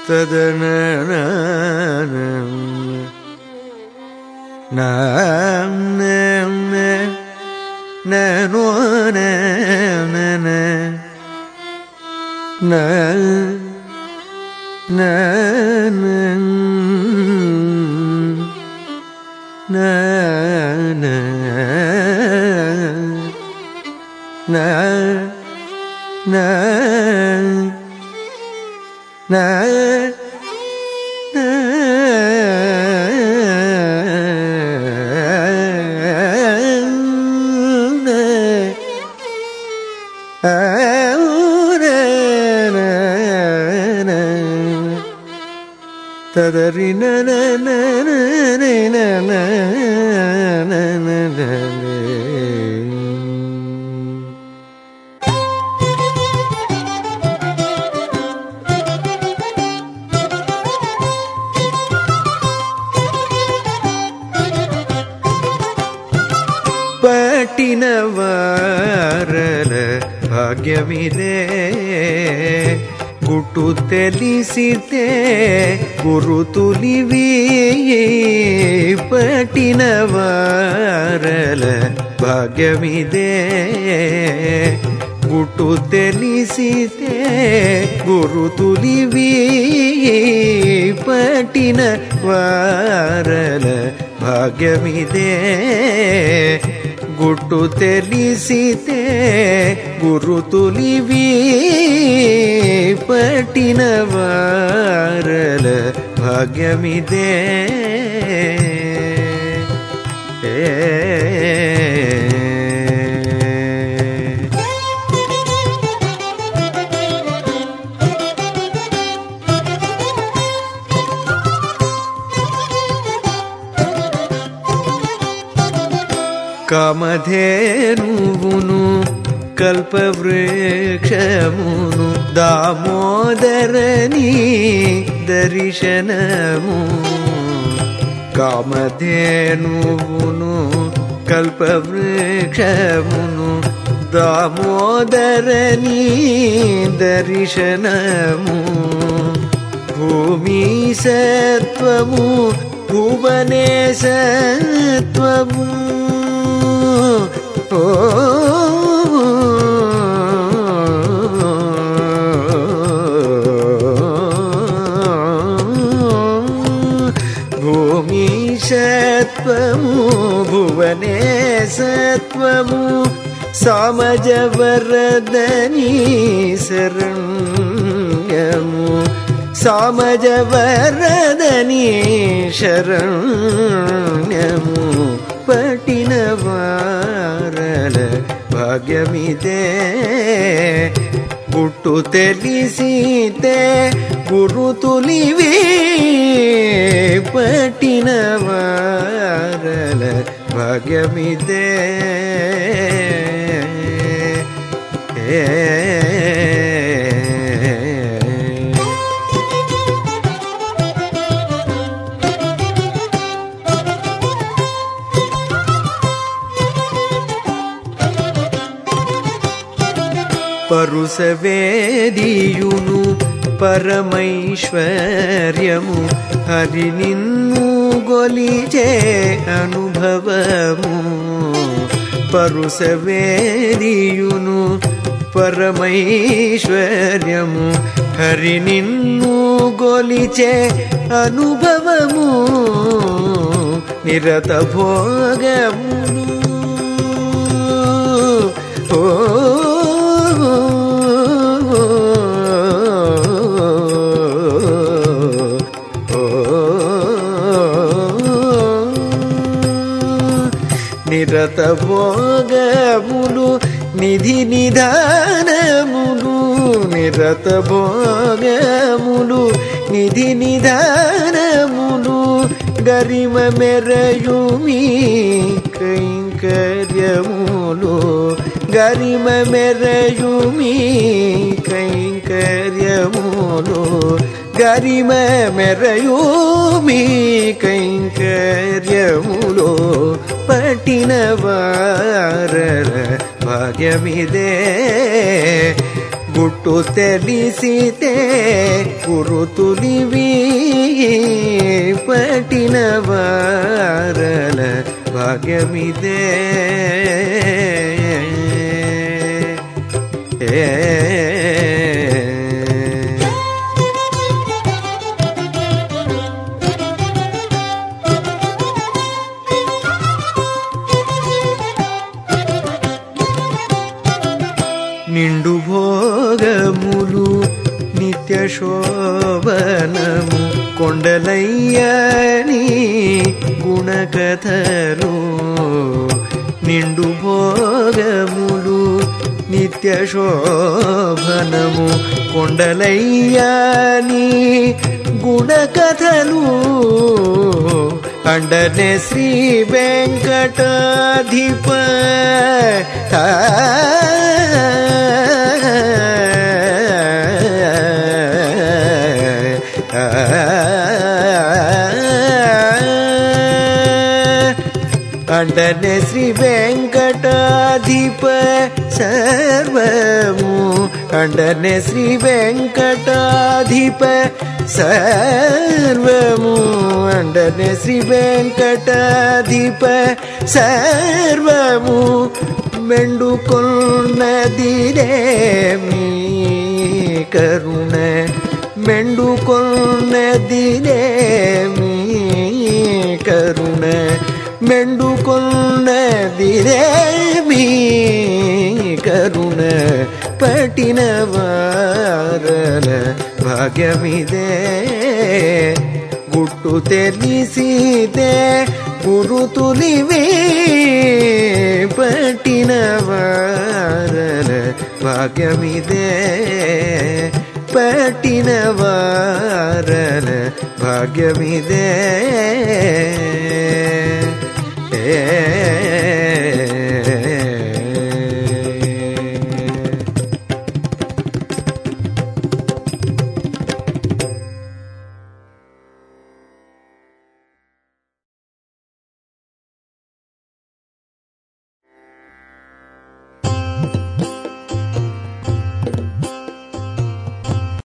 పట్టిన వారల భాగ్యమిదే గుట్టు తెలిసితే గురుతులివి పట్టిన వారల భాగ్యమిదే గుట్టు తెలిసితే గురుతులివి పట్టిన వారల భాగ్యమిదే గుట్టు తెలిసితే గురుతులివి పట్టిన వారల భాగ్యమిదే కామధేనువును కల్పవృక్షమును దామోదరని దర్శనము కామధేనువును కల్పవృక్షమును దామోదరని దర్శనము భూమి సత్వము భువనేశత్వము భూమి సత్వము భువనేశత్వము సామజవరదని శరణ్యము సామజవరదని శరణ్యము పట్టిన వారల భాగ్యమిదే గుట్టు తెలిసితే గురుతులివి పట్టిన వారల భాగ్యమిదే పరుసవేదియును పరమైశ్వర్యము హరి నిన్ను గొలిచే అనుభవము పరుసవేదియును పరమైశ్వర్యము హరి నిన్ను గొలిచే అనుభవము నిరత భోగమును నిరత భోగములు నిధి నిధానములు నిరత భోగములు నిధి నిధానములు గరిమ మెరయుమి కైంకర్యములు గరిమ మెరయుమి కైంకర్యములు గరిమ మెరయుమి కైంకర్యములు పట్టిన వారల భాగ్యమిదే ಗುಟ್ಟು ತಿಳಿಸಿತೆ ಗುರುತುಲಿವಿ ಪಟ್ಟಿನ ವಾರಲ ಭಾಗ್ಯವಿದೆ నిండు భోగములు నిత్య శోభనము కొండలయ్యని గుణకథలు నిండు భోగములు నిత్య శోభనము కొండలయ్యని గుణకథలు అండనే శ్రీ వెంకటాధిప అండనే శ్రీ వెంకటాధిప సర్వము అండనే శ్రీ వెంకటాధిప సర్వము అండనే శ్రీ వెంకటాధిప సర్వము మెండుకొన్నదిరేమి కరుణ మెండుకొన్నదిరేమి కరుణ మెండుకొన్నదిరేమి కరుణ పట్టిన వారల భాగ్యమిదే గుట్టు తెలిసితే గురుతులివే పట్టిన వారల భాగ్యమిదే పట్టిన వారల భాగ్యమిదే